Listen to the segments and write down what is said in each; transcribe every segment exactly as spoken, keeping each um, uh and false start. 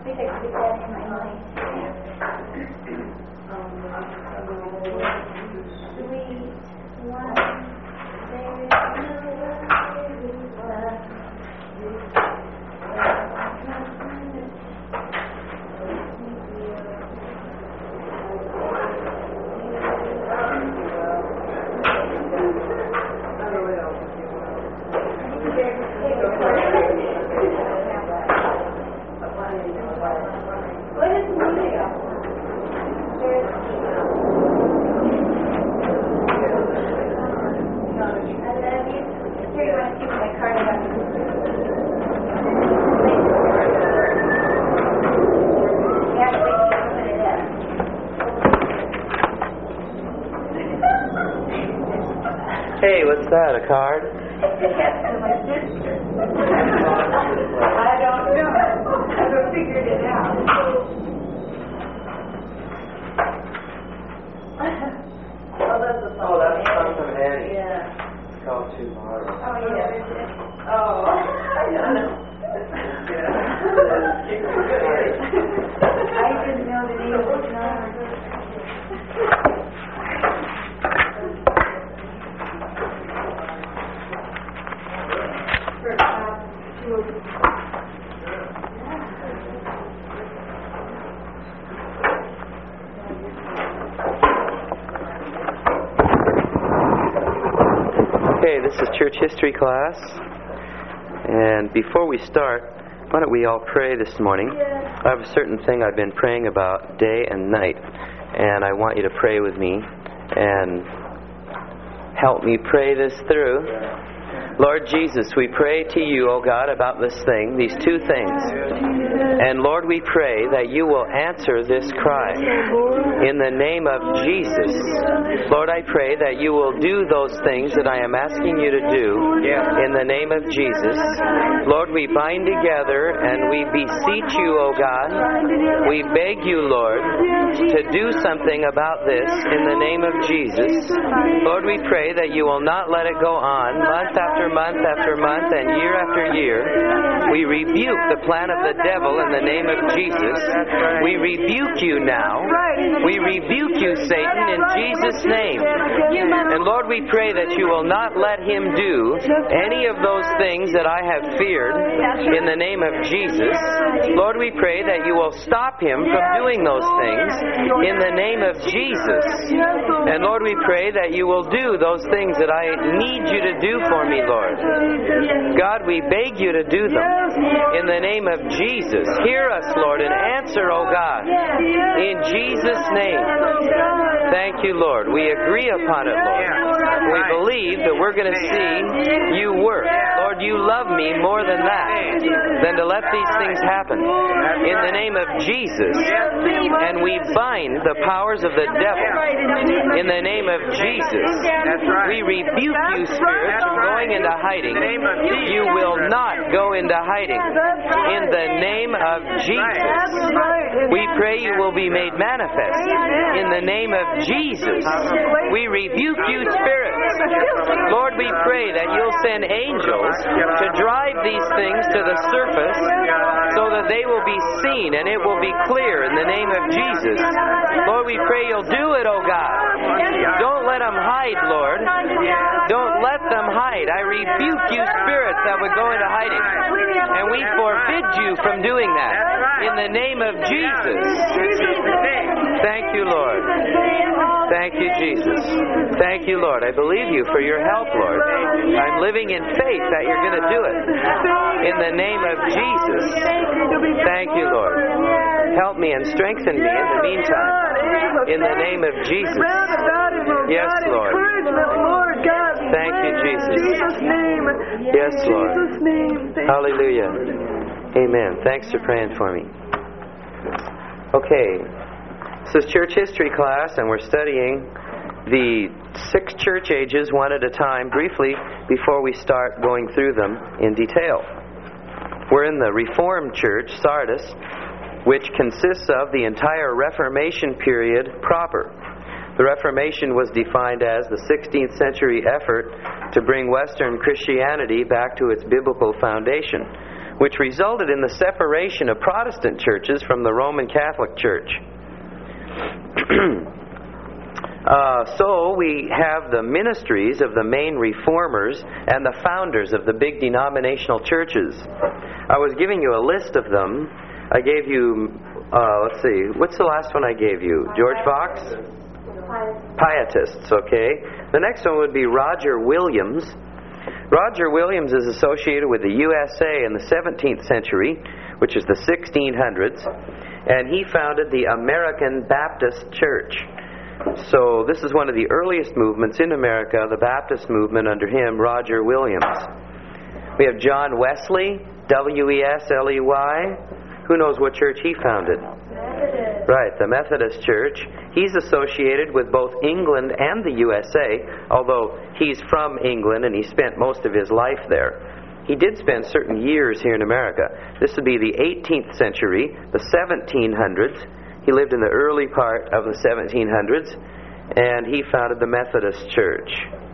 think I could get that in my mind. Do we want there is no Hey, what's that, a card? I don't know. I haven't figured it out. Oh, that's a Oh, that's from Annie. Yeah. It's called Tomorrow. Oh, yeah. Oh, I don't know. I didn't know the name of the card. Okay, this is church history class, and before we start, why don't we all pray this morning? I have a certain thing I've been praying about day and night, and I want you to pray with me and help me pray this through. Lord Jesus, we pray to you, O God, about this thing, these two things. And Lord, we pray that you will answer this cry in the name of Jesus. Lord, I pray that you will do those things that I am asking you to do in the name of Jesus. Lord, we bind together and we beseech you, O God. We beg you, Lord, to do something about this in the name of Jesus. Lord, we pray that you will not let it go on month after month after month and year after year. We rebuke the plan of the devil in the name of Jesus. We rebuke you now. We rebuke you, Satan, in Jesus' name. And Lord, we pray that you will not let him do any of those things that I have feared in the name of Jesus. Lord, we pray that you will stop him from doing those things in the name of Jesus. And Lord, we pray that you will do those things that I need you to do for me, Lord. God, we beg you to do them in the name of Jesus. Hear us, Lord, and answer, O God, in Jesus' name. Thank you, Lord. We agree upon it, Lord. We believe that we're going to see you work. Lord, you love me more than that, than to let these things happen. In the name of Jesus. And we bind the powers of the devil in the name of Jesus. We rebuke you, spirits, from going into hiding. You will not go into hiding. In the name of Jesus. We pray you will be made manifest. In the name of Jesus. We rebuke you, spirits. Lord, we pray that you'll send angels to drive these things to the surface so that they will be seen and it will be clear in the name of Jesus. Lord, we pray you'll do it, oh God. Don't let them hide, Lord. Don't let them hide. I rebuke you, spirits that would go into hiding. And we forbid you from doing that in the name of Jesus. Thank you, Lord. Thank you, Jesus. Thank you, Lord. I believe you for your help, Lord. I'm living in faith that you're going to do it. In the name of Jesus. Thank you, Lord. Help me and strengthen me in the meantime. In the name of Jesus. Yes, Lord. Thank you, Jesus. Yes, Lord. Hallelujah. Amen. Thanks for praying for me. Okay. This is church history class, and we're studying the six church ages one at a time briefly before we start going through them in detail. We're in the Reformed Church, Sardis, which consists of the entire Reformation period proper. The Reformation was defined as the sixteenth century effort to bring Western Christianity back to its biblical foundation. which resulted in the separation of Protestant churches from the Roman Catholic Church. uh, so we have the ministries of the main reformers and the founders of the big denominational churches. I was giving you a list of them. I gave you, uh, let's see, what's the last one I gave you? George Fox? Pietists, okay. The next one would be Roger Williams. Roger Williams is associated with the U S A in the seventeenth century, which is the sixteen hundreds, and he founded the American Baptist Church. So this is one of the earliest movements in America, the Baptist movement under him, Roger Williams. We have John Wesley, W E S L E Y. Who knows what church he founded? Methodist. Right, the Methodist Church. He's associated with both England and the U S A, although he's from England and he spent most of his life there. He did spend certain years here in America. This would be the eighteenth century, the seventeen hundreds. He lived in the early part of the seventeen hundreds, and he founded the Methodist Church.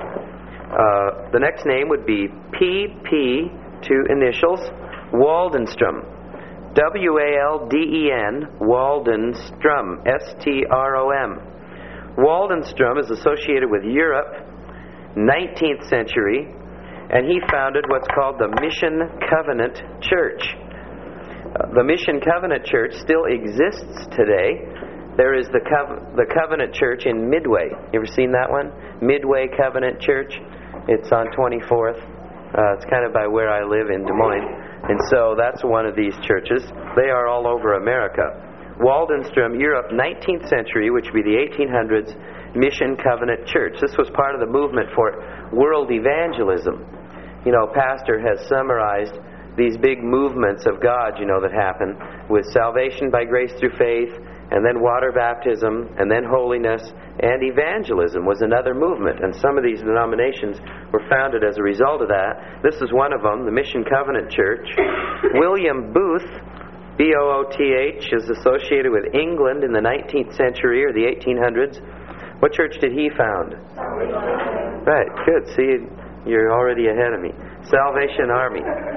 Uh, the next name would be P P, two initials, Waldenstrom. W A L D E N, Waldenstrom, S T R O M. Waldenstrom is associated with Europe, nineteenth century, and he founded what's called the Mission Covenant Church. Uh, the Mission Covenant Church still exists today. There is the, Cov- the Covenant Church in Midway. You ever seen that one? Midway Covenant Church. It's on twenty-fourth. Uh, it's kind of by where I live in Des Moines. And so that's one of these churches. They are all over America. Waldenstrom, Europe, nineteenth century, which would be the eighteen hundreds, Mission Covenant Church. This was part of the movement for world evangelism. You know, Pastor has summarized these big movements of God, you know, that happen with salvation by grace through faith, and then water baptism, and then holiness, and evangelism was another movement. And some of these denominations were founded as a result of that. This is one of them, the Mission Covenant Church. William Booth, B O O T H, is associated with England in the nineteenth century or the eighteen hundreds. What church did he found? Salvation. Right, good. See, you're already ahead of me. Salvation Army.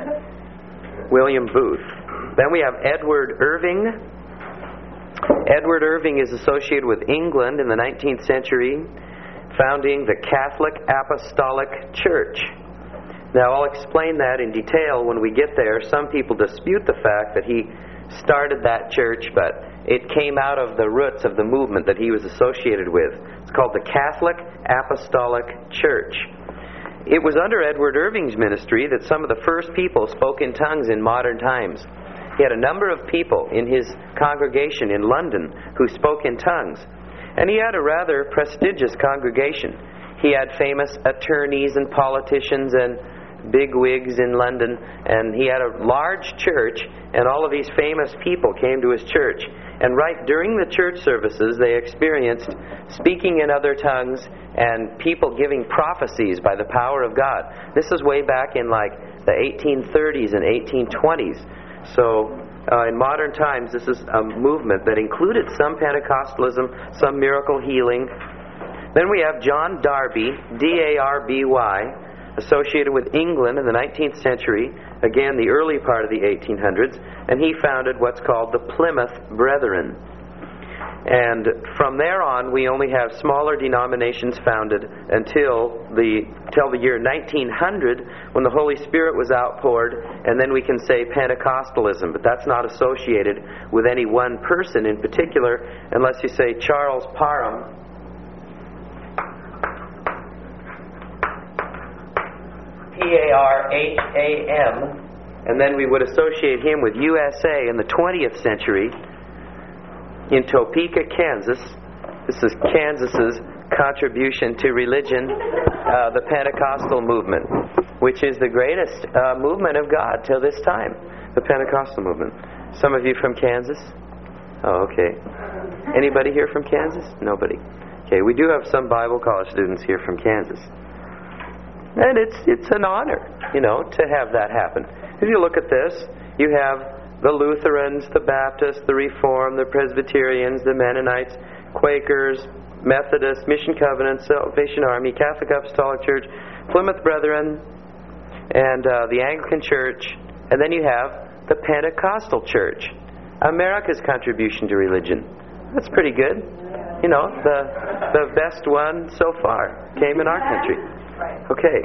William Booth. Then we have Edward Irving. Edward Irving is associated with England in the nineteenth century, founding the Catholic Apostolic Church. Now, I'll explain that in detail when we get there. Some people dispute the fact that he started that church, but it came out of the roots of the movement that he was associated with. It's called the Catholic Apostolic Church. It was under Edward Irving's ministry that some of the first people spoke in tongues in modern times. He had a number of people in his congregation in London who spoke in tongues. And he had a rather prestigious congregation. He had famous attorneys and politicians and bigwigs in London. And he had a large church, and all of these famous people came to his church. And right during the church services, they experienced speaking in other tongues and people giving prophecies by the power of God. This is way back in like the eighteen thirties and eighteen twenties. So uh, in modern times, this is a movement that included some Pentecostalism, some miracle healing. Then we have John Darby, D A R B Y, associated with England in the nineteenth century, again the early part of the eighteen hundreds, and he founded what's called the Plymouth Brethren. And from there on, we only have smaller denominations founded until the till the year nineteen hundred, when the Holy Spirit was outpoured, and then we can say Pentecostalism. But that's not associated with any one person in particular, unless you say Charles Parham. P A R H A M, and then we would associate him with U S A in the twentieth century. In Topeka, Kansas. This is Kansas's contribution to religion, uh, the Pentecostal movement, which is the greatest uh, movement of God till this time, the Pentecostal movement. Some of you from Kansas? Oh, okay. Anybody here from Kansas? Nobody. Okay, we do have some Bible college students here from Kansas. And it's it's an honor, you know, to have that happen. If you look at this, you have the Lutherans, the Baptists, the Reformed, the Presbyterians, the Mennonites, Quakers, Methodists, Mission Covenant, Salvation Army, Catholic Apostolic Church, Plymouth Brethren, and uh, the Anglican Church, And then you have the Pentecostal church, America's contribution to religion. That's pretty good. You know, the the best one so far came in our country. Okay.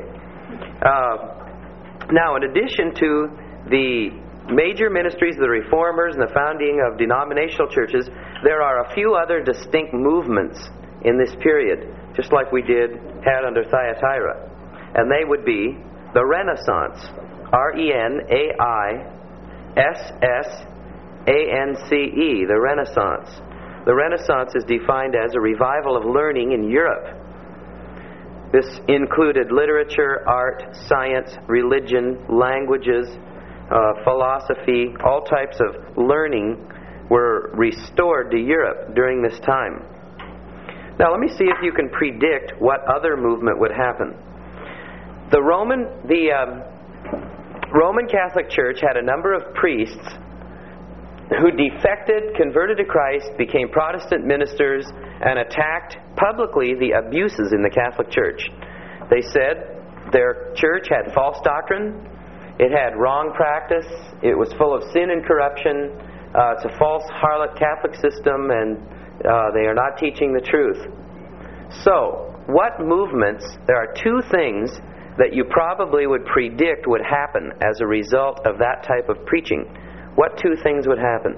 Uh, now, in addition to the major ministries of the Reformers and the founding of denominational churches, there are a few other distinct movements in this period, just like we did had under Thyatira. And they would be the Renaissance, R E N A I S S A N C E, the Renaissance. The Renaissance is defined as a revival of learning in Europe. This included literature, art, science, religion, languages, uh, philosophy, all types of learning were restored to Europe during this time. Now let me see if you can predict what other movement would happen. The Roman, the um, Roman Catholic Church had a number of priests who defected, converted to Christ, became Protestant ministers, and attacked publicly the abuses in the Catholic Church. They said their church had false doctrine, it had wrong practice, it was full of sin and corruption, uh, it's a false harlot Catholic system, and uh, they are not teaching the truth. So, what movements, there are two things that you probably would predict would happen as a result of that type of preaching. What two things would happen?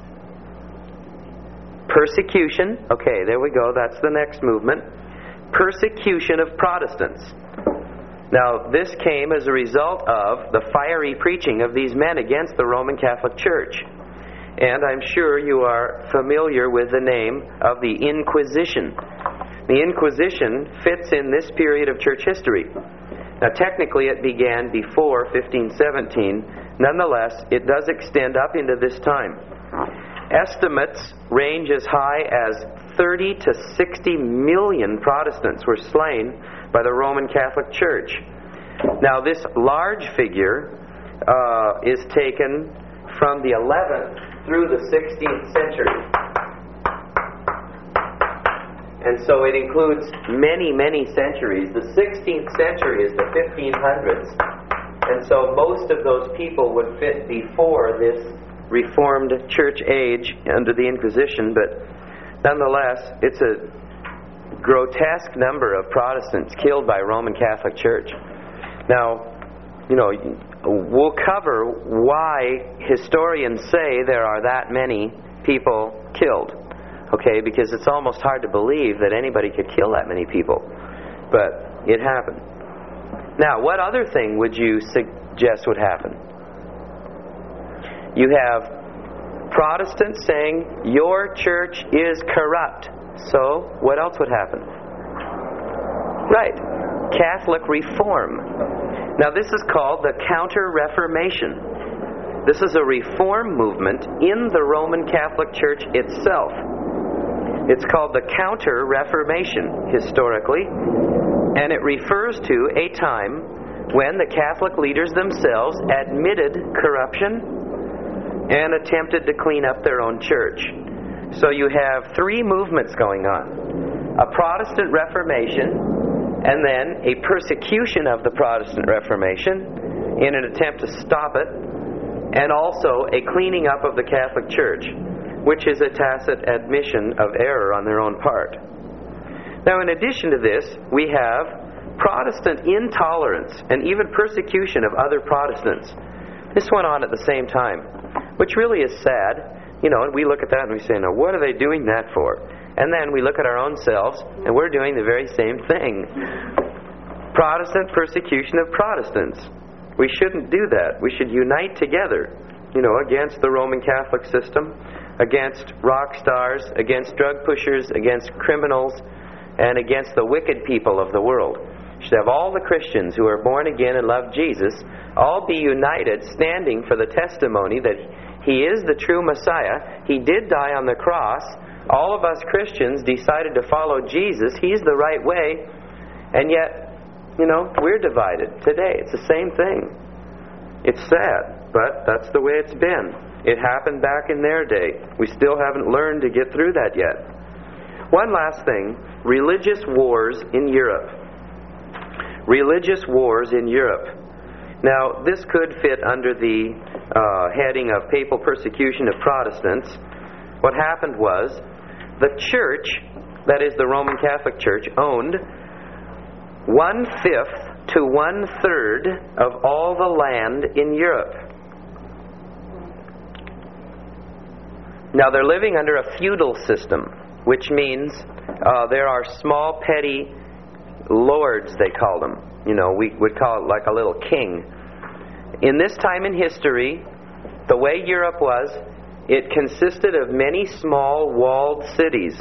Persecution. Okay, there we go. That's the next movement. Persecution of Protestants. Now, this came as a result of the fiery preaching of these men against the Roman Catholic Church. And I'm sure you are familiar with the name of the Inquisition. The Inquisition fits in this period of church history. Now, technically, it began before fifteen seventeen. Nonetheless, it does extend up into this time. Estimates range as high as thirty to sixty million Protestants were slain by the Roman Catholic Church. Now, this large figure uh, is taken from the eleventh through the sixteenth century. And so it includes many, many centuries. The sixteenth century is the fifteen hundreds. And so most of those people would fit before this Reformed church age under the Inquisition, but nonetheless, it's a grotesque number of Protestants killed by Roman Catholic Church. Now, you know, we'll cover why historians say there are that many people killed. Okay, because it's almost hard to believe that anybody could kill that many people. But it happened. Now, what other thing would you suggest would happen? You have Protestants saying, your church is corrupt. So, what else would happen? Right. Catholic reform. Now, this is called the Counter-Reformation. This is a reform movement in the Roman Catholic Church itself. It's called the Counter-Reformation, historically, and it refers to a time when the Catholic leaders themselves admitted corruption and attempted to clean up their own church. So you have three movements going on. A Protestant Reformation, and then a persecution of the Protestant Reformation in an attempt to stop it, and also a cleaning up of the Catholic Church, which is a tacit admission of error on their own part. Now, in addition to this, we have Protestant intolerance and even persecution of other Protestants. This went on at the same time, which really is sad. You know, and we look at that and we say, now, what are they doing that for? And then we look at our own selves, and we're doing the very same thing. Protestant persecution of Protestants. We shouldn't do that. We should unite together, you know, against the Roman Catholic system, against rock stars, against drug pushers, against criminals, and against the wicked people of the world. You should have all the Christians who are born again and love Jesus all be united, standing for the testimony that He is the true Messiah. He did die on the cross. All of us Christians decided to follow Jesus. He's the right way. And yet, you know, we're divided today. It's the same thing. It's sad, but that's the way it's been. It happened back in their day. We still haven't learned to get through that yet. One last thing, religious wars in Europe. Religious wars in Europe. Now, this could fit under the uh, heading of papal persecution of Protestants. What happened was the church, that is the Roman Catholic Church, owned one-fifth to one-third of all the land in Europe. Now, they're living under a feudal system, which means uh, there are small, petty lords, they call them. You know, we would call it like a little king. In this time in history, the way Europe was, it consisted of many small walled cities.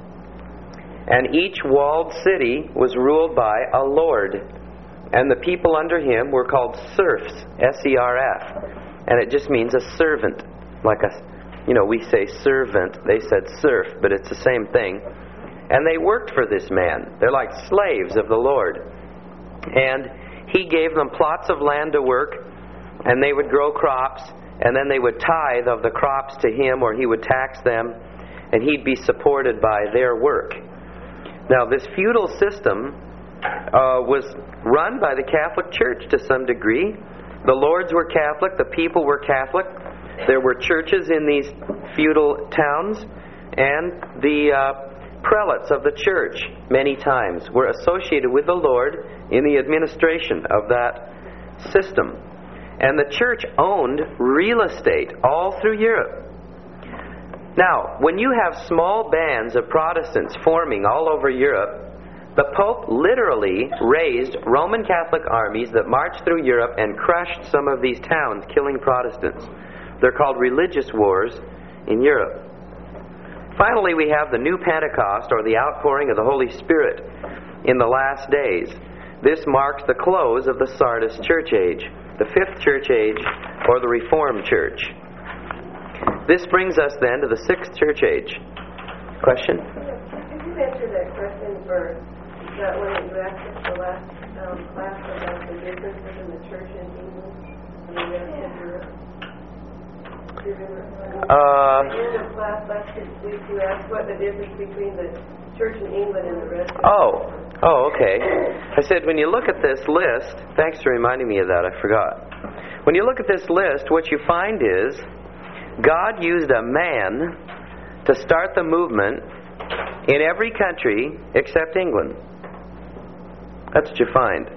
And each walled city was ruled by a lord. And the people under him were called serfs, S E R F. And it just means a servant. Like a, you know, we say servant, they said serf, but it's the same thing. And they worked for this man. They're like slaves of the Lord. And he gave them plots of land to work, and they would grow crops, and then they would tithe of the crops to him, or he would tax them, and he'd be supported by their work. Now, this feudal system uh, was run by the Catholic Church to some degree. The lords were Catholic, the people were Catholic. There were churches in these feudal towns, and the uh, prelates of the church, many times, were associated with the Lord in the administration of that system. And the church owned real estate all through Europe. Now, when you have small bands of Protestants forming all over Europe, the Pope literally raised Roman Catholic armies that marched through Europe and crushed some of these towns, killing Protestants. They're called religious wars in Europe. Finally, we have the new Pentecost, or the outpouring of the Holy Spirit in the last days. This marks the close of the Sardis church age, the fifth church age, or the Reformed church. This brings us then to the sixth church age. Question? Could you answer that question for that one that you asked us the last um, class about the difference between the church in England and the rest of Europe? Do you remember? Uh, At the end of class last week, you asked what the difference between the church in England and the rest of oh, oh, okay. I said, when you look at this list, thanks for reminding me of that, I forgot. When you look at this list, what you find is God used a man to start the movement in every country except England. That's what you find.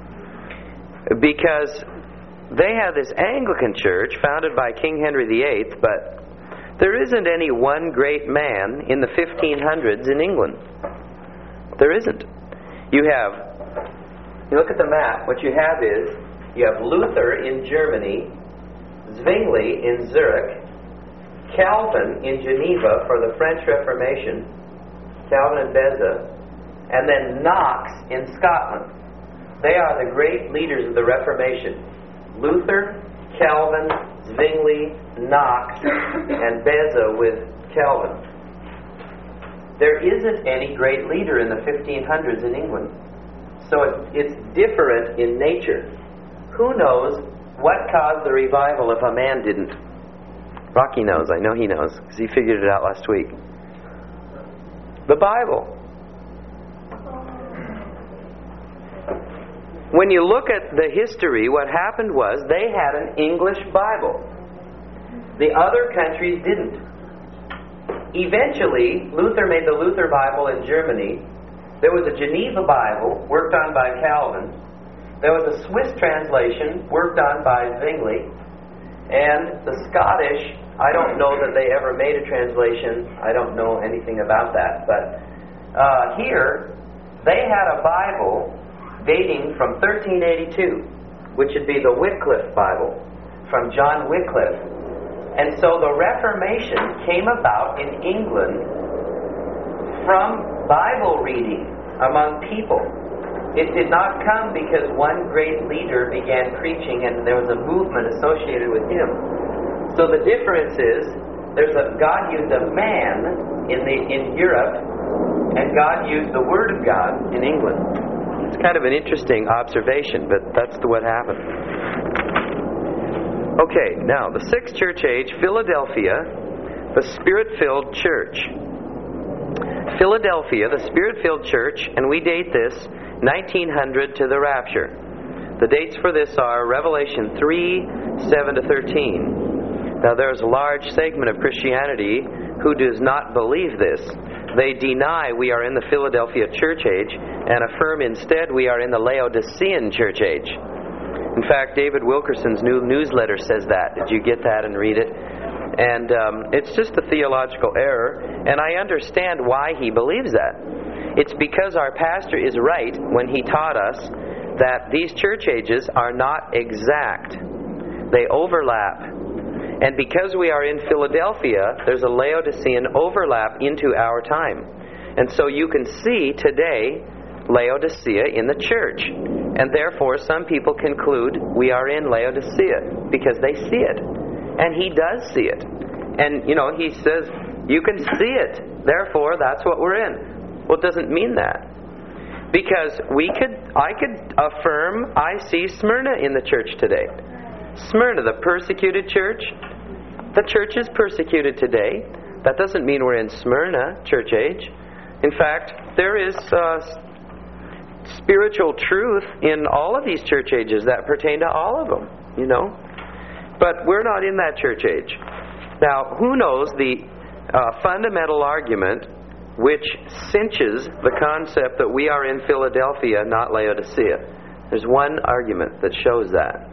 Because they have this Anglican church founded by King Henry the Eighth, but there isn't any one great man in the fifteen hundreds in England. There isn't. You have, you look at the map, what you have is, you have Luther in Germany, Zwingli in Zurich, Calvin in Geneva for the French Reformation, Calvin and Beza, and then Knox in Scotland. They are the great leaders of the Reformation. Luther, Calvin, Zwingli, Knox, and Beza with Calvin. There isn't any great leader in the fifteen hundreds in England. So it's, it's different in nature. Who knows what caused the revival if a man didn't? Rocky knows. I know he knows, because he figured it out last week. The Bible. When you look at the history, what happened was they had an English Bible. The other countries didn't. Eventually, Luther made the Luther Bible in Germany. There was a Geneva Bible worked on by Calvin. There was a Swiss translation worked on by Zwingli. And the Scottish, I don't know that they ever made a translation. I don't know anything about that. But uh, here, they had a Bible dating from thirteen eighty-two, which would be the Wycliffe Bible, from John Wycliffe. And so the Reformation came about in England from Bible reading among people. It did not come because one great leader began preaching and there was a movement associated with him. So the difference is, there's a God used a man in the in Europe, and God used the Word of God in England. It's kind of an interesting observation, but that's what happened. Okay, now, the sixth church age, Philadelphia, the Spirit-filled church. Philadelphia, the Spirit-filled church, and we date this nineteen hundred to the rapture. The dates for this are Revelation three, seven to thirteen. Now there's a large segment of Christianity who does not believe this. They deny we are in the Philadelphia church age and affirm instead we are in the Laodicean church age. In fact, David Wilkerson's new newsletter says that. Did you get that and read it? And um, it's just a theological error, and I understand why he believes that. It's because our pastor is right when he taught us that these church ages are not exact. They overlap. And because we are in Philadelphia, there's a Laodicean overlap into our time. And so you can see today Laodicea in the church. And therefore some people conclude we are in Laodicea because they see it. And he does see it. And, you know, he says, you can see it. Therefore, that's what we're in. Well, it doesn't mean that. Because we could, I could affirm I see Smyrna in the church today. Smyrna, the persecuted church. The church is persecuted today. That doesn't mean we're in Smyrna church age. In fact, there is uh, spiritual truth in all of these church ages that pertain to all of them, you know. But we're not in that church age. Now, who knows the uh, fundamental argument which cinches the concept that we are in Philadelphia, not Laodicea? There's one argument that shows that.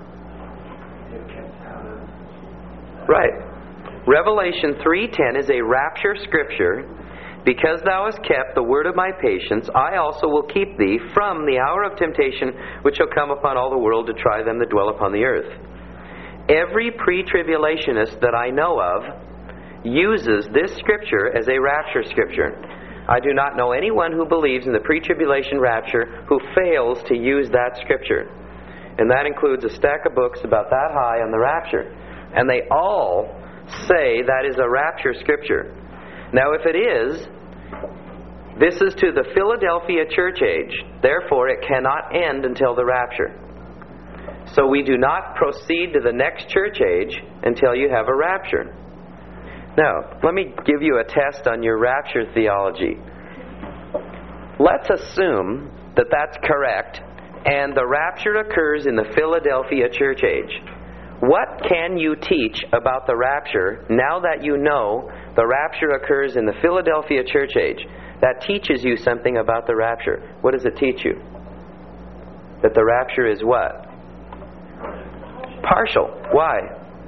Right. Revelation three ten is a rapture scripture. Because thou hast kept the word of my patience, I also will keep thee from the hour of temptation which shall come upon all the world to try them that dwell upon the earth. Every pre-tribulationist that I know of uses this scripture as a rapture scripture. I do not know anyone who believes in the pre-tribulation rapture who fails to use that scripture. And that includes a stack of books about that high on the rapture. And they all say that is a rapture scripture. Now if it is, this is to the Philadelphia church age. Therefore it cannot end until the rapture. So we do not proceed to the next church age until you have a rapture. Now, let me give you a test on your rapture theology. Let's assume that that's correct and the rapture occurs in the Philadelphia church age. What can you teach about the rapture now that you know the rapture occurs in the Philadelphia church age? That teaches you something about the rapture. What does it teach you? That the rapture is what? Partial. Why?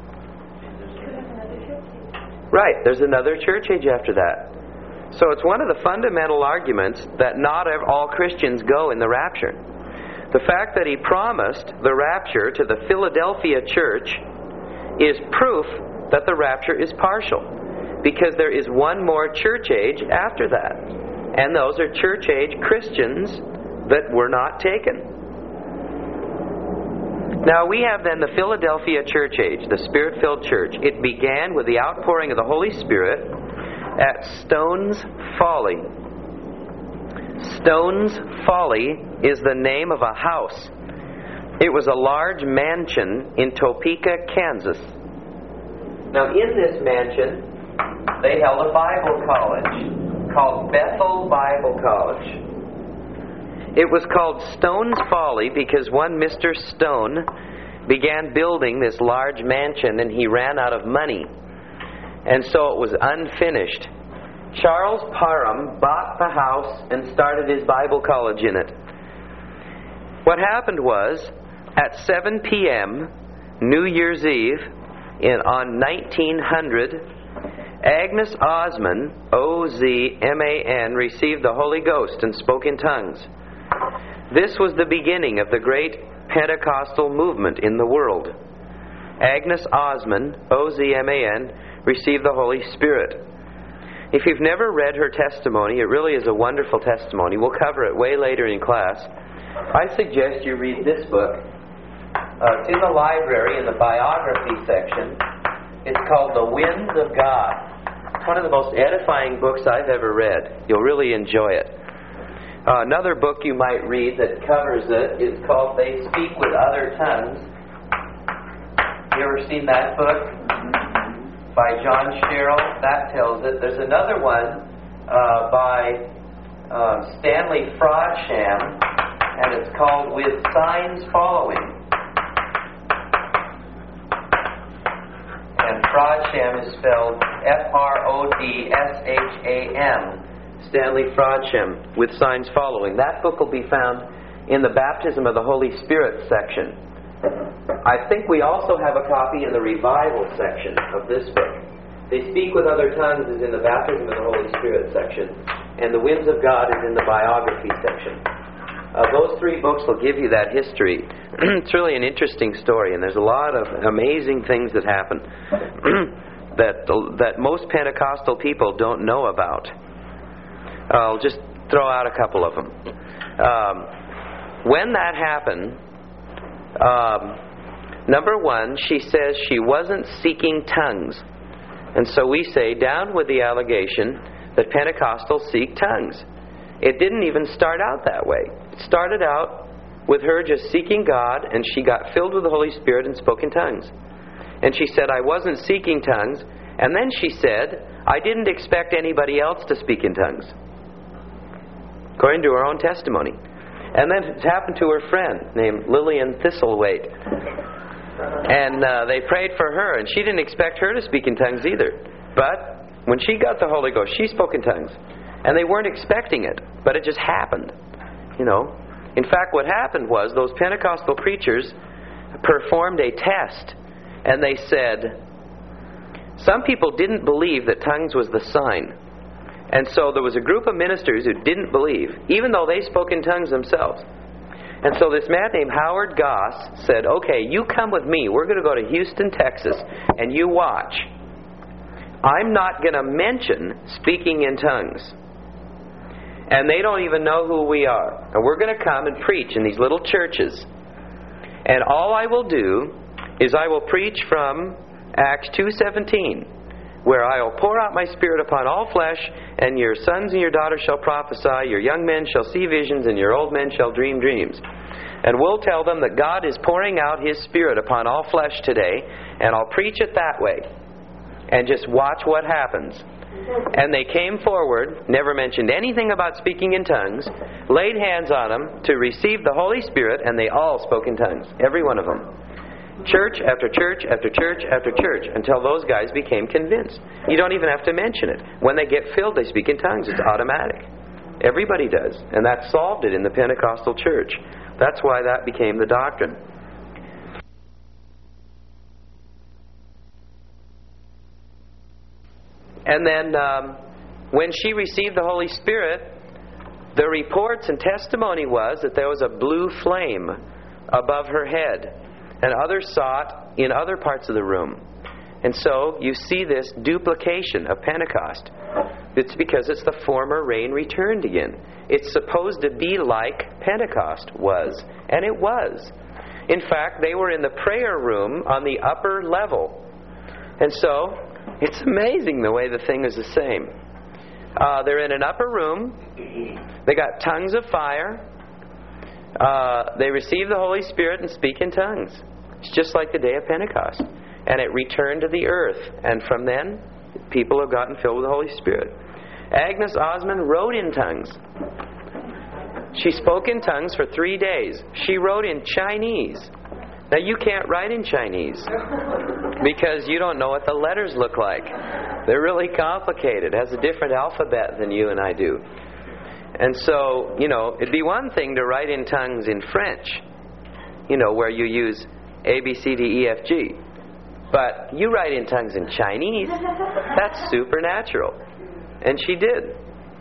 Right, there's another church age after that. So it's one of the fundamental arguments that not all Christians go in the rapture. The fact that he promised the rapture to the Philadelphia church is proof that the rapture is partial. Because there is one more church age after that. And those are church age Christians that were not taken. Now we have then the Philadelphia church age, the Spirit-filled church. It began with the outpouring of the Holy Spirit at Stone's Folly. Stone's Folly is the name of a house. It was a large mansion in Topeka, Kansas. Now in this mansion, they held a Bible college called Bethel Bible College. It was called Stone's Folly because one Mister Stone began building this large mansion and he ran out of money. And so it was unfinished. Charles Parham bought the house and started his Bible college in it. What happened was, at seven p.m., New Year's Eve, in, on nineteen hundred, Agnes Ozman, O Z M A N, received the Holy Ghost and spoke in tongues. This was the beginning of the great Pentecostal movement in the world. Agnes Ozman, O Z M A N, received the Holy Spirit. If you've never read her testimony, it really is a wonderful testimony. We'll cover it way later in class. I suggest you read this book. Uh, it's in the library in the biography section. It's called The Winds of God. It's one of the most edifying books I've ever read. You'll really enjoy it. Uh, another book you might read that covers it is called They Speak with Other Tongues. You ever seen that book? By John Sherrill. That tells it. There's another one uh, by um, Stanley Frodsham, and it's called With Signs Following. And Frodsham is spelled F R O D S H A M. Stanley Frodsham, With Signs Following. That book will be found in the Baptism of the Holy Spirit section. I think we also have a copy in the Revival section of this book. They Speak with Other Tongues is in the Baptism of the Holy Spirit section, and The Winds of God is in the Biography section. Uh, those three books will give you that history. It's really an interesting story, and there's a lot of amazing things that happen that that most Pentecostal people don't know about. I'll just throw out a couple of them. Um, when that happened, um, number one, she says she wasn't seeking tongues. And so we say, down with the allegation that Pentecostals seek tongues. It didn't even start out that way. It started out with her just seeking God, and she got filled with the Holy Spirit and spoke in tongues. And she said, I wasn't seeking tongues. And then she said, I didn't expect anybody else to speak in tongues, according to her own testimony. And then it happened to her friend named Lillian Thistlethwaite. And uh, they prayed for her, and she didn't expect her to speak in tongues either. But when she got the Holy Ghost, she spoke in tongues. And they weren't expecting it, but it just happened. You know. In fact, what happened was those Pentecostal preachers performed a test, and they said, some people didn't believe that tongues was the sign. And so there was a group of ministers who didn't believe, even though they spoke in tongues themselves. And so this man named Howard Goss said, okay, you come with me. We're going to go to Houston, Texas, and you watch. I'm not going to mention speaking in tongues. And they don't even know who we are. And we're going to come and preach in these little churches. And all I will do is I will preach from Acts two seventeen, where I will pour out my Spirit upon all flesh, and your sons and your daughters shall prophesy, your young men shall see visions, and your old men shall dream dreams. And we'll tell them that God is pouring out His Spirit upon all flesh today, and I'll preach it that way. And just watch what happens. And they came forward, never mentioned anything about speaking in tongues, laid hands on them to receive the Holy Spirit, and they all spoke in tongues. Every one of them. Church after church after church after church, until those guys became convinced. You don't even have to mention it. When they get filled, they speak in tongues. It's automatic. Everybody does. And that solved it in the Pentecostal church. That's why that became the doctrine. And then um, when she received the Holy Spirit, the reports and testimony was that there was a blue flame above her head. And others saw it in other parts of the room. And so you see this duplication of Pentecost. It's because it's the former rain returned again. It's supposed to be like Pentecost was. And it was. In fact, they were in the prayer room on the upper level. And so it's amazing the way the thing is the same. Uh, they're in an upper room. They got tongues of fire. Uh, they receive the Holy Spirit and speak in tongues. It's just like the day of Pentecost. And it returned to the earth. And from then, people have gotten filled with the Holy Spirit. Agnes Osmond wrote in tongues. She spoke in tongues for three days. She wrote in Chinese. Now, you can't write in Chinese because you don't know what the letters look like. They're really complicated. It has a different alphabet than you and I do. And so, you know, it'd be one thing to write in tongues in French, you know, where you use A, B, C, D, E, F, G. But you write in tongues in Chinese, that's supernatural. And she did.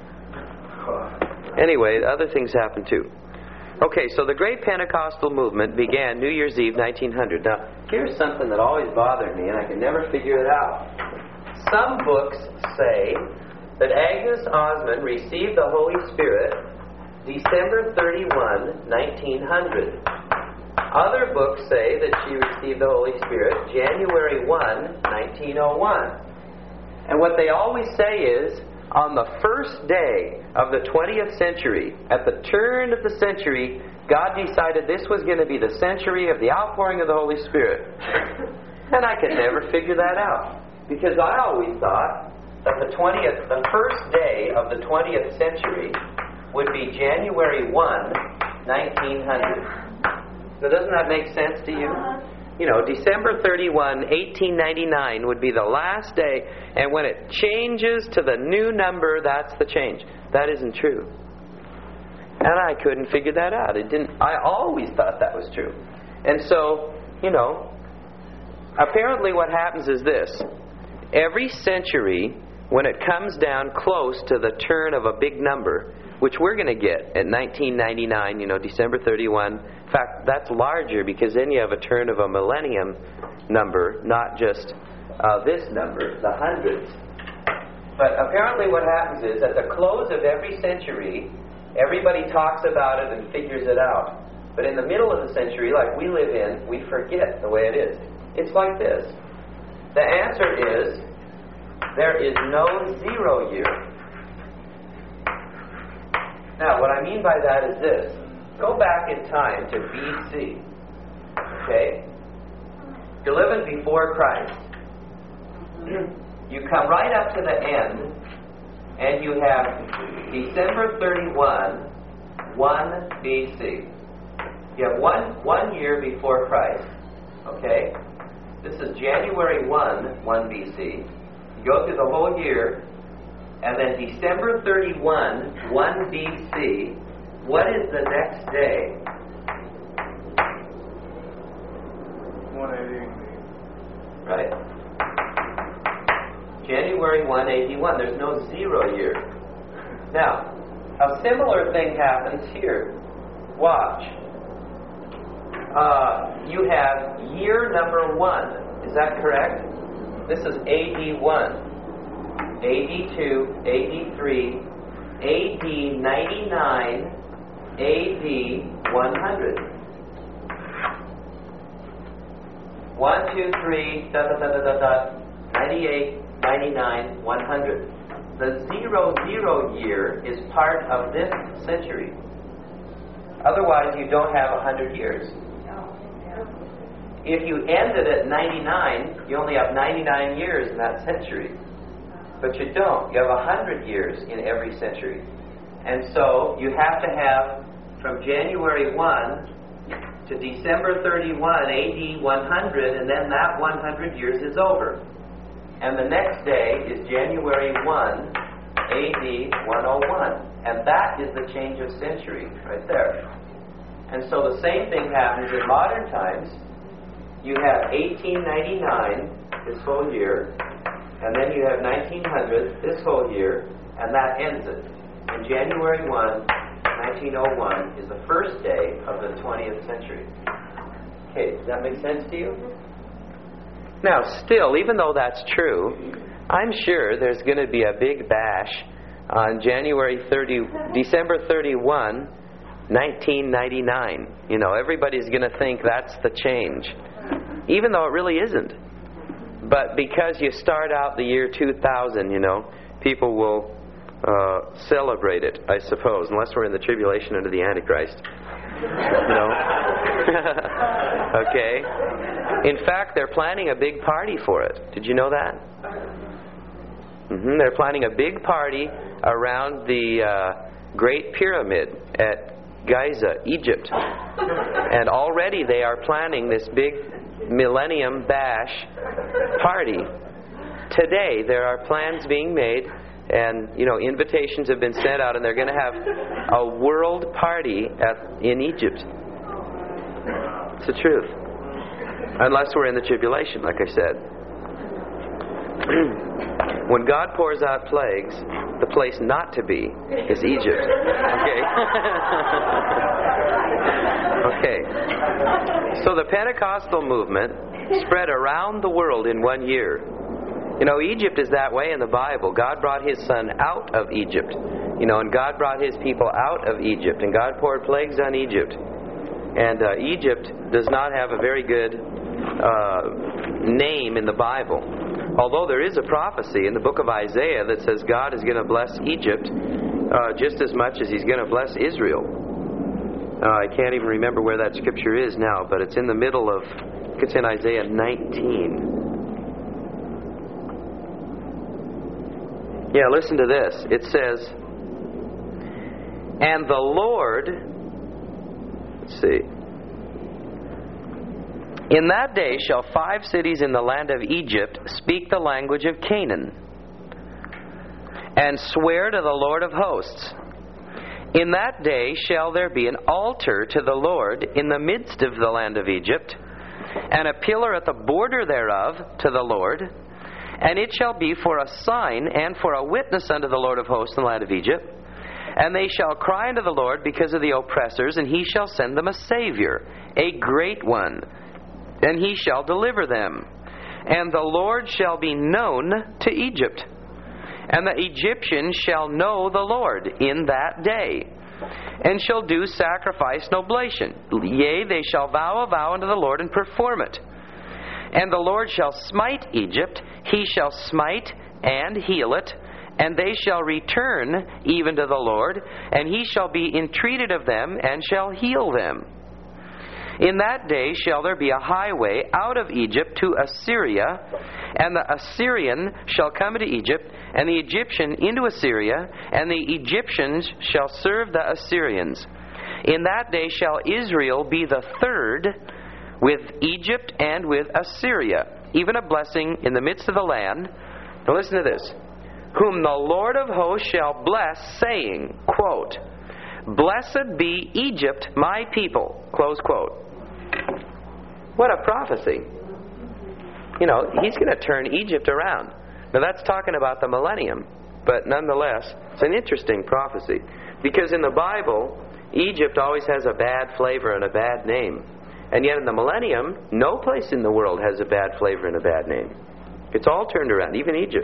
Anyway, other things happened too. Okay, so the Great Pentecostal Movement began New Year's Eve, nineteen hundred. Now, here's something that always bothered me, and I can never figure it out. Some books say that Agnes Osmond received the Holy Spirit December thirty-first, nineteen hundred. Other books say that she received the Holy Spirit January first, nineteen oh one. And what they always say is, on the first day of the twentieth century, at the turn of the century, God decided this was going to be the century of the outpouring of the Holy Spirit. And I could never figure that out. Because I always thought that the twentieth, the first day of the twentieth century would be January first, nineteen hundred. Now, doesn't that make sense to you? You know, December thirty-first, eighteen ninety-nine would be the last day, and when it changes to the new number, that's the change. That isn't true. And I couldn't figure that out. It didn't. I always thought that was true. And so, you know, apparently what happens is this. Every century, when it comes down close to the turn of a big number, which we're going to get at nineteen ninety-nine, you know, December thirty-first. In fact, that's larger because then you have a turn of a millennium number, not just uh, this number, the hundreds. But apparently what happens is at the close of every century, everybody talks about it and figures it out. But in the middle of the century, like we live in, we forget the way it is. It's like this. The answer is, there is no zero year. Now, what I mean by that is this. Go back in time to B C. Okay? You're living before Christ. You come right up to the end, and you have December thirty-first, one B C. You have one, one year before Christ. Okay? This is January first, one B C. You go through the whole year, and then December thirty-first, one B C, what is the next day? one eighty. Right. January first, eighty-one. There's no zero year. Now, a similar thing happens here. Watch. Uh, you have year number one. Is that correct? This is A D one. A D two, A D three, A D ninety-nine, A D one hundred. one, two, three, da da da da da da, ninety-eight, ninety-nine, one hundred. The zero zero year is part of this century. Otherwise, you don't have one hundred years. If you ended at ninety-nine, you only have ninety-nine years in that century. But you don't. You have one hundred years in every century. And so you have to have from January first to December thirty-first, A D one hundred, and then that one hundred years is over. And the next day is January first, A D one oh one. And that is the change of century right there. And so the same thing happens in modern times. You have eighteen ninety-nine, this whole year, and then you have nineteen hundred, this whole year, and that ends it. And January first, nineteen oh one is the first day of the twentieth century. Okay, does that make sense to you? Now, still, even though that's true, I'm sure there's going to be a big bash on January thirtieth, December thirty-first, nineteen ninety-nine. You know, everybody's going to think that's the change, even though it really isn't. But because you start out the year two thousand, you know, people will uh, celebrate it, I suppose, unless we're in the tribulation under the Antichrist. You know? Okay? In fact, they're planning a big party for it. Did you know that? Mm-hmm. They're planning a big party around the uh, Great Pyramid at Giza, Egypt. And already they are planning this big Millennium Bash party. Today there are plans being made, and you know, invitations have been sent out, and they're going to have a world party at, in Egypt. It's the truth. Unless we're in the tribulation, like I said. When God pours out plagues, the place not to be is Egypt. Okay? Okay. So the Pentecostal movement spread around the world in one year. You know, Egypt is that way in the Bible. God brought His Son out of Egypt. You know, and God brought His people out of Egypt. And God poured plagues on Egypt. And uh, Egypt does not have a very good uh, name in the Bible. Although there is a prophecy in the book of Isaiah that says God is going to bless Egypt uh, just as much as He's going to bless Israel. Uh, I can't even remember where that scripture is now, but it's in the middle of, it's in Isaiah nineteen. Yeah, listen to this. It says, "And the Lord Let's see. In that day shall five cities in the land of Egypt speak the language of Canaan, and swear to the Lord of hosts. In that day shall there be an altar to the Lord in the midst of the land of Egypt, and a pillar at the border thereof to the Lord. And it shall be for a sign and for a witness unto the Lord of hosts in the land of Egypt. And they shall cry unto the Lord because of the oppressors, and He shall send them a Savior, a great one, and He shall deliver them. And the Lord shall be known to Egypt, and the Egyptians shall know the Lord in that day, and shall do sacrifice and oblation. Yea, they shall vow a vow unto the Lord and perform it. And the Lord shall smite Egypt, He shall smite and heal it, and they shall return even to the Lord, and He shall be entreated of them, and shall heal them. In that day shall there be a highway out of Egypt to Assyria, and the Assyrian shall come into Egypt, and the Egyptian into Assyria, and the Egyptians shall serve the Assyrians. In that day shall Israel be the third with Egypt and with Assyria, even a blessing in the midst of the land. Now listen to this. Whom the Lord of hosts shall bless, saying, quote, Blessed be Egypt, my people, close quote. What a prophecy. You know, He's going to turn Egypt around. Now that's talking about the millennium, but nonetheless, it's an interesting prophecy. Because in the Bible, Egypt always has a bad flavor and a bad name. And yet in the millennium, no place in the world has a bad flavor and a bad name. It's all turned around, even Egypt.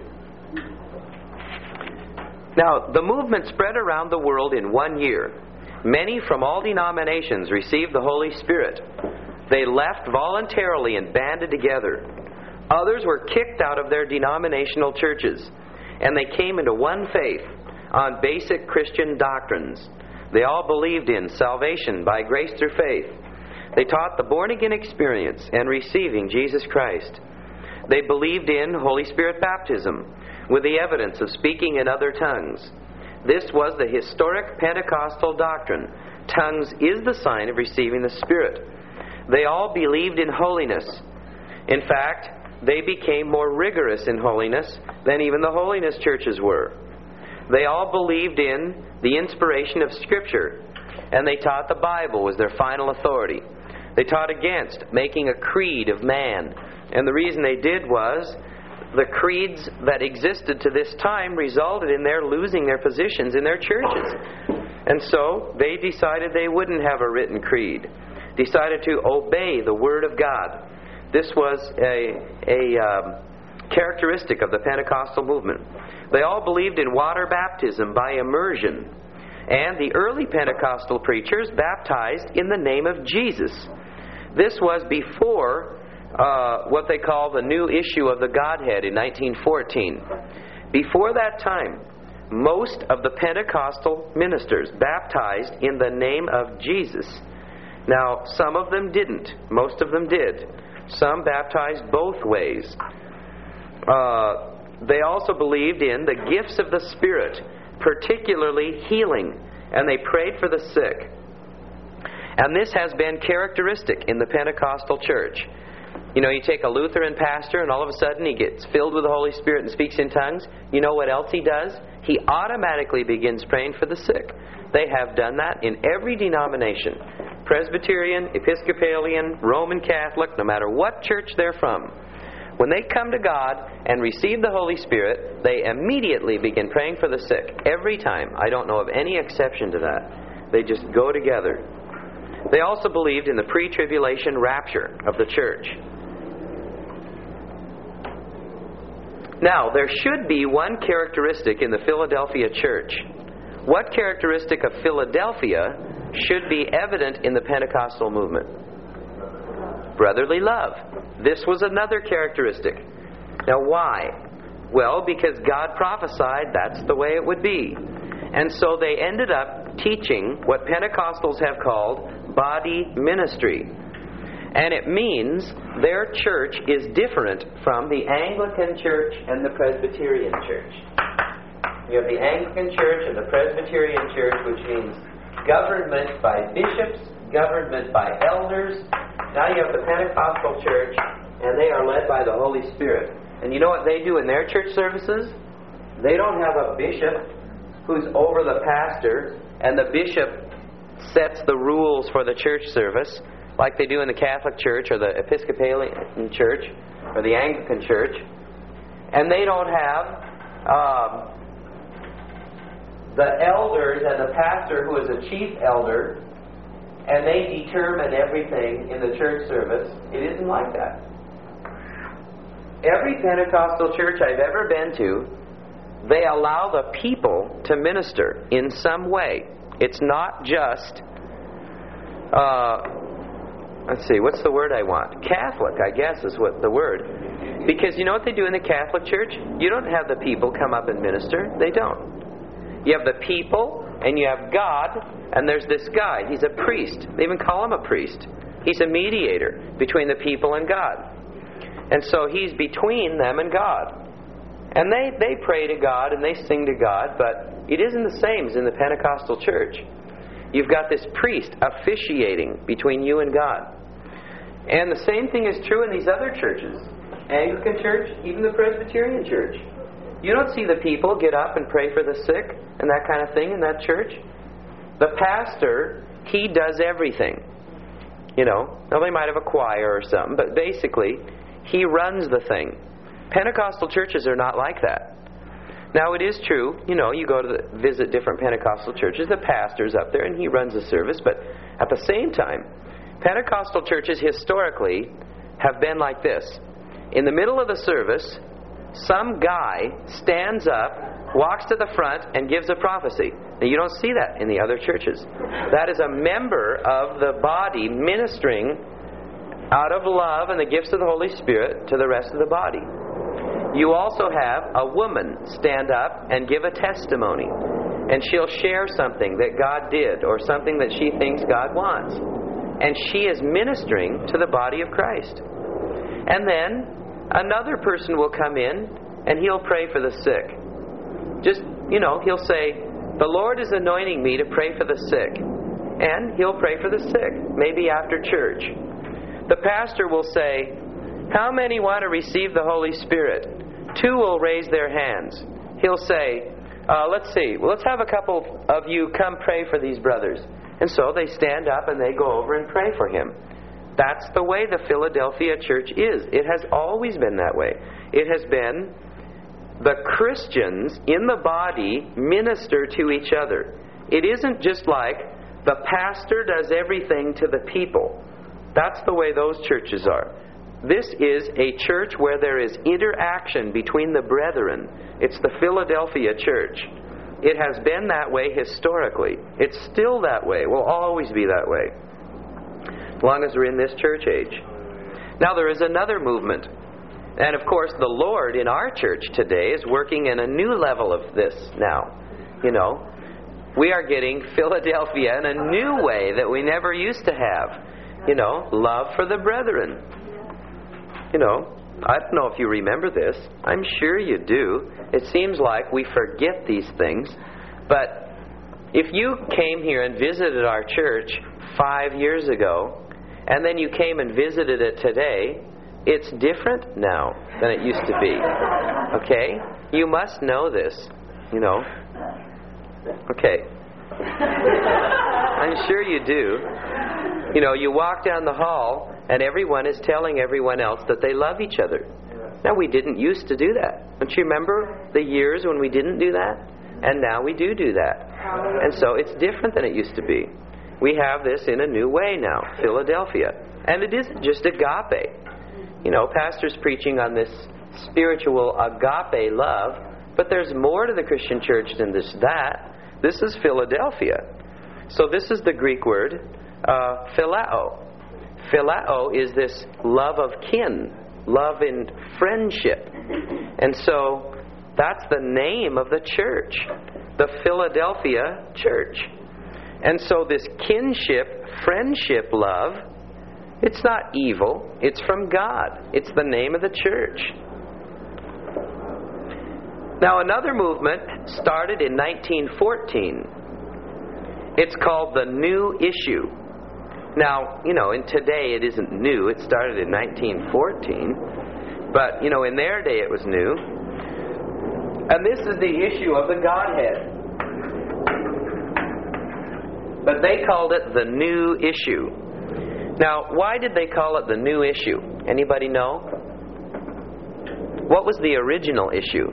Now, the movement spread around the world in one year. Many from all denominations received the Holy Spirit. They left voluntarily and banded together. Others were kicked out of their denominational churches, and they came into one faith on basic Christian doctrines. They all believed in salvation by grace through faith. They taught the born-again experience and receiving Jesus Christ. They believed in Holy Spirit baptism with the evidence of speaking in other tongues. This was the historic Pentecostal doctrine. Tongues is the sign of receiving the Spirit. They all believed in holiness. In fact, they became more rigorous in holiness than even the holiness churches were. They all believed in the inspiration of Scripture, and they taught the Bible was their final authority. They taught against making a creed of man, and the reason they did was the creeds that existed to this time resulted in their losing their positions in their churches. And so they decided they wouldn't have a written creed, decided to obey the Word of God. This was a, a um, characteristic of the Pentecostal movement. They all believed in water baptism by immersion, and the early Pentecostal preachers baptized in the name of Jesus. This was before uh, what they call the new issue of the Godhead in nineteen fourteen. Before that time, most of the Pentecostal ministers baptized in the name of Jesus. Now, some of them didn't. Most of them did. Some baptized both ways. Uh, they also believed in the gifts of the Spirit, particularly healing, and they prayed for the sick. And this has been characteristic in the Pentecostal church. You know, you take a Lutheran pastor and all of a sudden he gets filled with the Holy Spirit and speaks in tongues. You know what else he does? He automatically begins praying for the sick. They have done that in every denomination. Presbyterian, Episcopalian, Roman Catholic, no matter what church they're from. When they come to God and receive the Holy Spirit, they immediately begin praying for the sick. Every time. I don't know of any exception to that. They just go together. They also believed in the pre-tribulation rapture of the church. Now, there should be one characteristic in the Philadelphia church. What characteristic of Philadelphia should be evident in the Pentecostal movement? Brotherly love. This was another characteristic. Now, why? Well, because God prophesied that's the way it would be. And so they ended up teaching what Pentecostals have called body ministry. And it means their church is different from the Anglican church and the Presbyterian church. You have the Anglican church and the Presbyterian church, which means government by bishops government by elders. Now you have the Pentecostal church, and they are led by the Holy Spirit. And you know what they do in their church services? They don't have a bishop who's over the pastor, and the bishop sets the rules for the church service, like they do in the Catholic Church or the Episcopalian Church or the Anglican Church. And they don't have um, the elders and the pastor who is a chief elder, and they determine everything in the church service. It isn't like that. Every Pentecostal church I've ever been to, they allow the people to minister in some way. It's not just, uh, let's see, what's the word I want? Catholic, I guess, is what the word. Because you know what they do in the Catholic Church? You don't have the people come up and minister. They don't. You have the people, and you have God, and there's this guy. He's a priest. They even call him a priest. He's a mediator between the people and God. And so he's between them and God. And they, they pray to God and they sing to God, but it isn't the same as in the Pentecostal church. You've got this priest officiating between you and God. And the same thing is true in these other churches. Anglican church, even the Presbyterian church. You don't see the people get up and pray for the sick and that kind of thing in that church. The pastor, he does everything. You know, now they might have a choir or something, but basically, he runs the thing. Pentecostal churches are not like that. Now it is true, you know, you go to the, visit different Pentecostal churches, the pastor's up there and he runs the service, but at the same time, Pentecostal churches historically have been like this. In the middle of the service, some guy stands up, walks to the front, and gives a prophecy. Now you don't see that in the other churches. That is a member of the body ministering out of love and the gifts of the Holy Spirit to the rest of the body. You also have a woman stand up and give a testimony. And she'll share something that God did or something that she thinks God wants. And she is ministering to the body of Christ. And then another person will come in and he'll pray for the sick. Just, you know, he'll say, "The Lord is anointing me to pray for the sick." And he'll pray for the sick, maybe after church. The pastor will say, "How many want to receive the Holy Spirit?" Two will raise their hands. He'll say, uh, let's see, well, let's have a couple of you come pray for these brothers. And so they stand up and they go over and pray for him. That's the way the Philadelphia church is. It has always been that way. It has been the Christians in the body minister to each other. It isn't just like the pastor does everything to the people. That's the way those churches are. This is a church where there is interaction between the brethren. It's the Philadelphia church. It has been that way historically. It's still that way. Will always be that way. As long as we're in this church age. Now there is another movement. And of course the Lord in our church today is working in a new level of this now. You know, we are getting Philadelphia in a new way that we never used to have. You know, love for the brethren. You know, I don't know if you remember this. I'm sure you do. It seems like we forget these things. But if you came here and visited our church five years ago, and then you came and visited it today, it's different now than it used to be. Okay? You must know this. You know. Okay. I'm sure you do. You know, you walk down the hall and everyone is telling everyone else that they love each other. Now, we didn't used to do that. Don't you remember the years when we didn't do that? And now we do do that. And so it's different than it used to be. We have this in a new way now, Philadelphia. And it isn't just agape. You know, pastors preaching on this spiritual agape love, but there's more to the Christian church than this that. This is Philadelphia. So this is the Greek word, uh, phileo. Phileo is this love of kin, love in friendship. And so that's the name of the church, the Philadelphia church. And so this kinship, friendship love, it's not evil. It's from God. It's the name of the church. Now another movement started in nineteen fourteen. It's called the New Issue. Now, you know, in today it isn't new. It started in nineteen fourteen. But, you know, in their day it was new. And this is the issue of the Godhead. But they called it the new issue. Now, why did they call it the new issue? Anybody know? What was the original issue?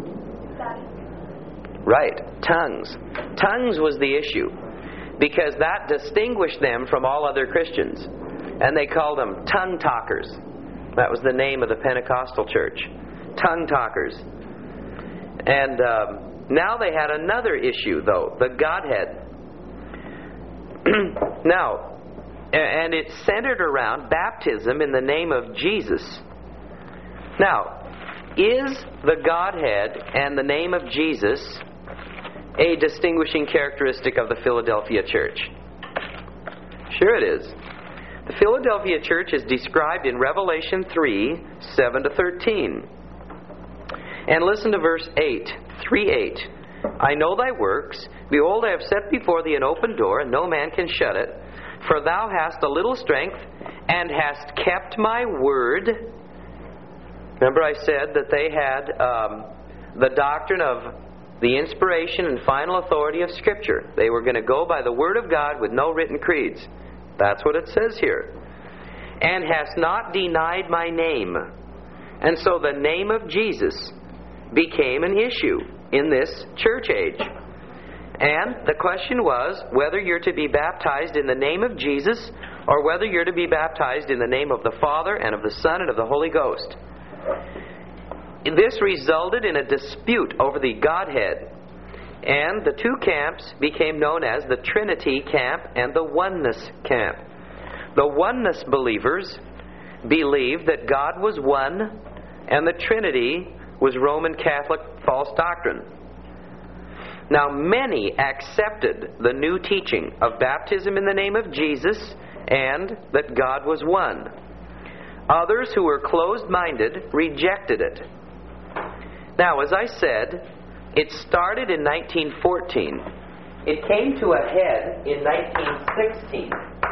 Right, tongues. Tongues was the issue, because that distinguished them from all other Christians. And they called them tongue talkers. That was the name of the Pentecostal church. Tongue talkers. And um, now they had another issue, though, the Godhead. Now, and it's centered around baptism in the name of Jesus. Now, is the Godhead and the name of Jesus a distinguishing characteristic of the Philadelphia church? Sure it is. The Philadelphia church is described in Revelation three, seven to thirteen. And listen to verse eight, three eight. I know thy works. Behold, I have set before thee an open door, and no man can shut it. For thou hast a little strength, and hast kept my word. Remember I said that they had um, the doctrine of the inspiration and final authority of Scripture. They were going to go by the Word of God with no written creeds. That's what it says here. And hast not denied my name. And so the name of Jesus became an issue in this church age. And the question was whether you're to be baptized in the name of Jesus or whether you're to be baptized in the name of the Father and of the Son and of the Holy Ghost. This resulted in a dispute over the Godhead, and the two camps became known as the Trinity camp and the Oneness camp. The Oneness believers believed that God was one and the Trinity was Roman Catholic false doctrine. Now, many accepted the new teaching of baptism in the name of Jesus and that God was one. Others who were closed-minded rejected it. Now, as I said, it started in nineteen fourteen. It came to a head in nineteen sixteen.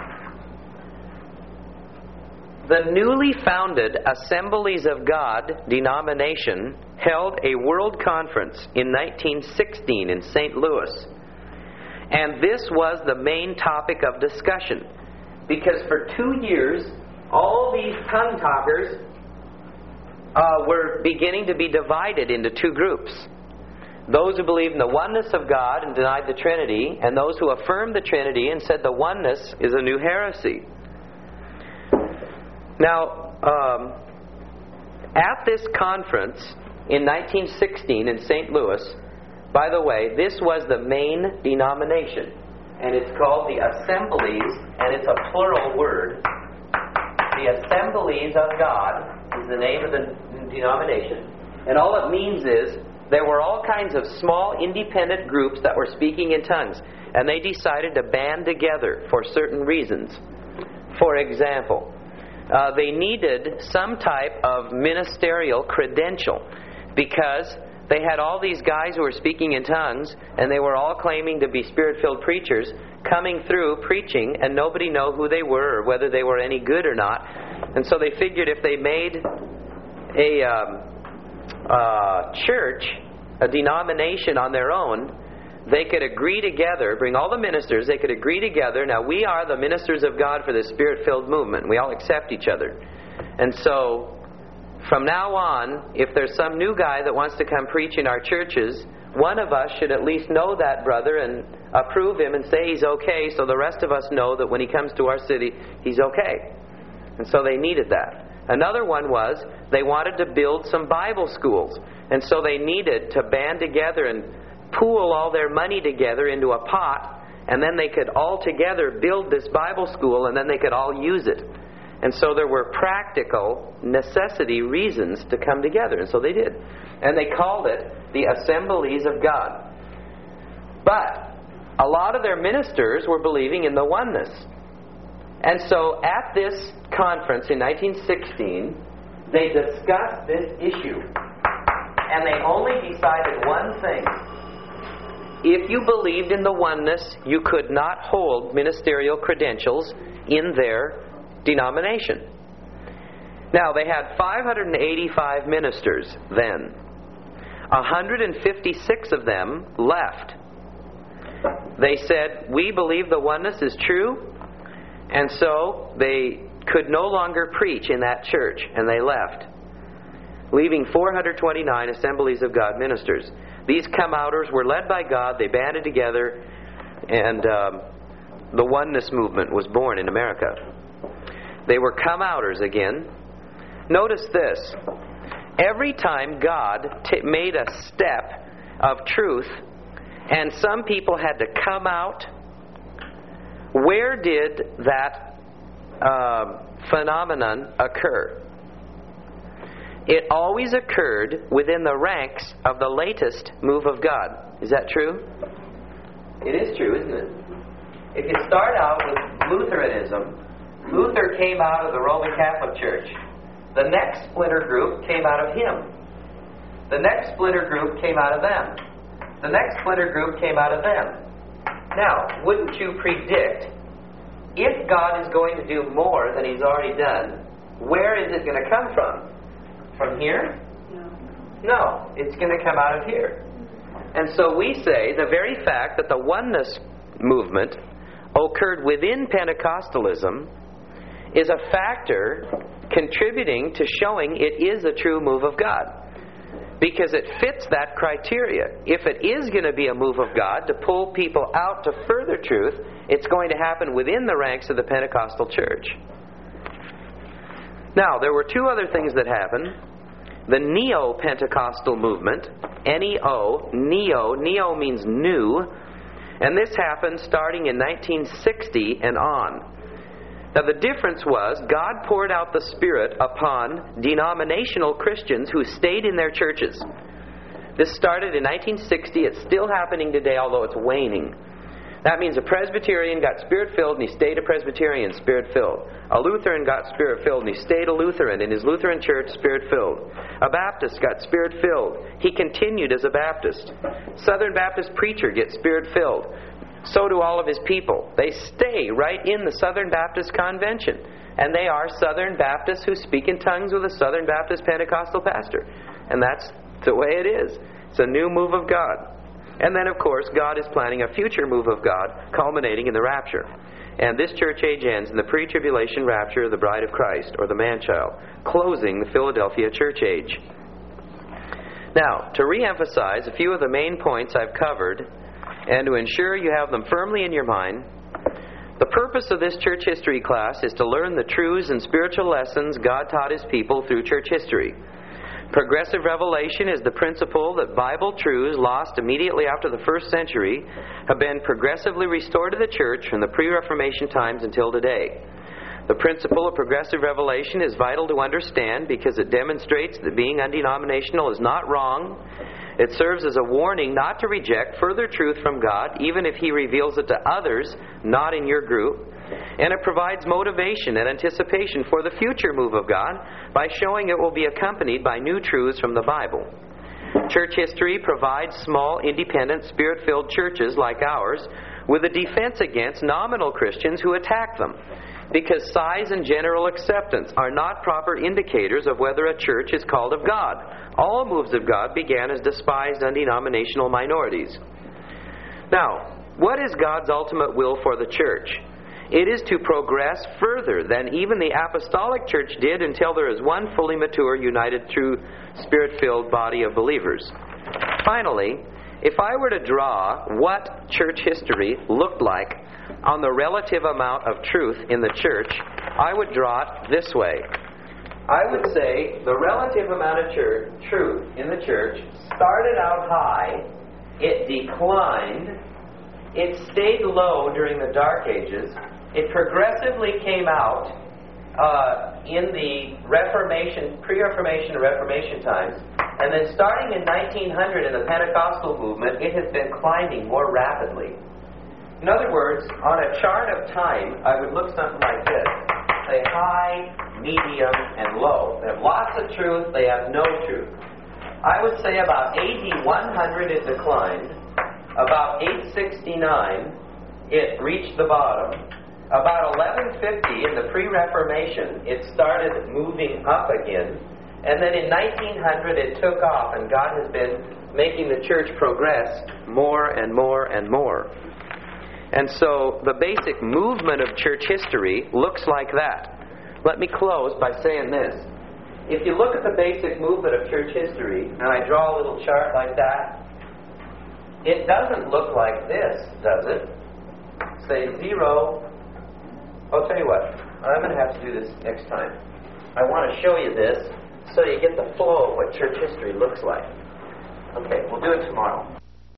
The newly founded Assemblies of God denomination held a world conference in nineteen sixteen in Saint Louis. And this was the main topic of discussion, because for two years, all these tongue talkers uh, were beginning to be divided into two groups. Those who believed in the oneness of God and denied the Trinity, and those who affirmed the Trinity and said the oneness is a new heresy. Now, um, at this conference in nineteen sixteen in Saint Louis, by the way, this was the main denomination, and it's called the Assemblies, and it's a plural word. The Assemblies of God is the name of the denomination, and all it means is there were all kinds of small independent groups that were speaking in tongues, and they decided to band together for certain reasons. For example, uh, they needed some type of ministerial credential, because they had all these guys who were speaking in tongues, and they were all claiming to be Spirit-filled preachers, coming through preaching, and nobody knew who they were or whether they were any good or not. And so they figured if they made a um, uh, church, a denomination on their own, they could agree together, bring all the ministers, they could agree together. Now, we are the ministers of God for the Spirit-filled movement. We all accept each other. And so, from now on, if there's some new guy that wants to come preach in our churches, one of us should at least know that brother and approve him and say he's okay, so the rest of us know that when he comes to our city, he's okay. And so they needed that. Another one was they wanted to build some Bible schools. And so they needed to band together and pool all their money together into a pot, and then they could all together build this Bible school, and then they could all use it. And so there were practical necessity reasons to come together, and so they did. And they called it the Assemblies of God. But a lot of their ministers were believing in the oneness. And so at this conference in nineteen sixteen, they discussed this issue. And they only decided one thing. if you believed in the oneness, you could not hold ministerial credentials in their denomination. Now, they had five hundred eighty-five ministers then. one hundred fifty-six of them left. They said, we believe the oneness is true, and so they could no longer preach in that church, and they left, leaving four hundred twenty-nine Assemblies of God ministers. These come-outers were led by God. They banded together, and um, the oneness movement was born in America. They were come-outers again. Notice this. Every time God t- made a step of truth, and some people had to come out, where did that uh, phenomenon occur? It always occurred within the ranks of the latest move of God. Is that true? It is true, isn't it? If you start out with Lutheranism, Luther came out of the Roman Catholic Church. The next splinter group came out of him. The next splinter group came out of them. The next splinter group came out of them. Now, wouldn't you predict, if God is going to do more than He's already done, where is it going to come from? From here? No. No, it's going to come out of here. And so we say the very fact that the oneness movement occurred within Pentecostalism is a factor contributing to showing it is a true move of God, because it fits that criteria. If it is going to be a move of God to pull people out to further truth, it's going to happen within the ranks of the Pentecostal church. Now, there were two other things that happened. The Neo-Pentecostal movement, N E O, Neo, Neo means new, and this happened starting in nineteen sixty and on. Now, the difference was God poured out the Spirit upon denominational Christians who stayed in their churches. This started in nineteen sixty. It's still happening today, although it's waning. That means a Presbyterian got Spirit-filled and he stayed a Presbyterian, Spirit-filled. A Lutheran got Spirit-filled and he stayed a Lutheran in his Lutheran church, Spirit-filled. A Baptist got Spirit-filled. He continued as a Baptist. Southern Baptist preacher gets Spirit-filled. So do all of his people. They stay right in the Southern Baptist Convention. And they are Southern Baptists who speak in tongues with a Southern Baptist Pentecostal pastor. And that's the way it is. It's a new move of God. And then, of course, God is planning a future move of God culminating in the rapture. And this church age ends in the pre-tribulation rapture of the bride of Christ, or the man-child, closing the Philadelphia church age. Now, to re-emphasize a few of the main points I've covered, and to ensure you have them firmly in your mind, the purpose of this church history class is to learn the truths and spiritual lessons God taught His people through church history. Progressive revelation is the principle that Bible truths lost immediately after the first century have been progressively restored to the church from the pre-Reformation times until today. The principle of progressive revelation is vital to understand because it demonstrates that being undenominational is not wrong. It serves as a warning not to reject further truth from God, even if He reveals it to others, not in your group. And it provides motivation and anticipation for the future move of God by showing it will be accompanied by new truths from the Bible. Church history provides small, independent, Spirit-filled churches like ours with a defense against nominal Christians who attack them, because size and general acceptance are not proper indicators of whether a church is called of God. All moves of God began as despised undenominational minorities. Now, what is God's ultimate will for the church? It is to progress further than even the apostolic church did until there is one fully mature, united, true, Spirit-filled body of believers. Finally, if I were to draw what church history looked like on the relative amount of truth in the church, I would draw it this way. I would say the relative amount of church, truth in the church started out high, it declined, it stayed low during the Dark Ages, it progressively came out uh, in the Reformation, pre-Reformation and Reformation times, and then starting in nineteen hundred in the Pentecostal movement, it has been climbing more rapidly. In other words, on a chart of time, I would look something like this. Say high, medium, and low. They have lots of truth, they have no truth. I would say about A D one hundred it declined. About eight sixty-nine, it reached the bottom. About eleven fifty, in the pre-Reformation, it started moving up again. And then in nineteen hundred, it took off, and God has been making the church progress more and more and more. And so the basic movement of church history looks like that. Let me close by saying this. If you look at the basic movement of church history, and I draw a little chart like that, it doesn't look like this, does it? Say zero. I'll tell you what, I'm going to have to do this next time. I want to show you this so you get the flow of what church history looks like. Okay, we'll do it tomorrow.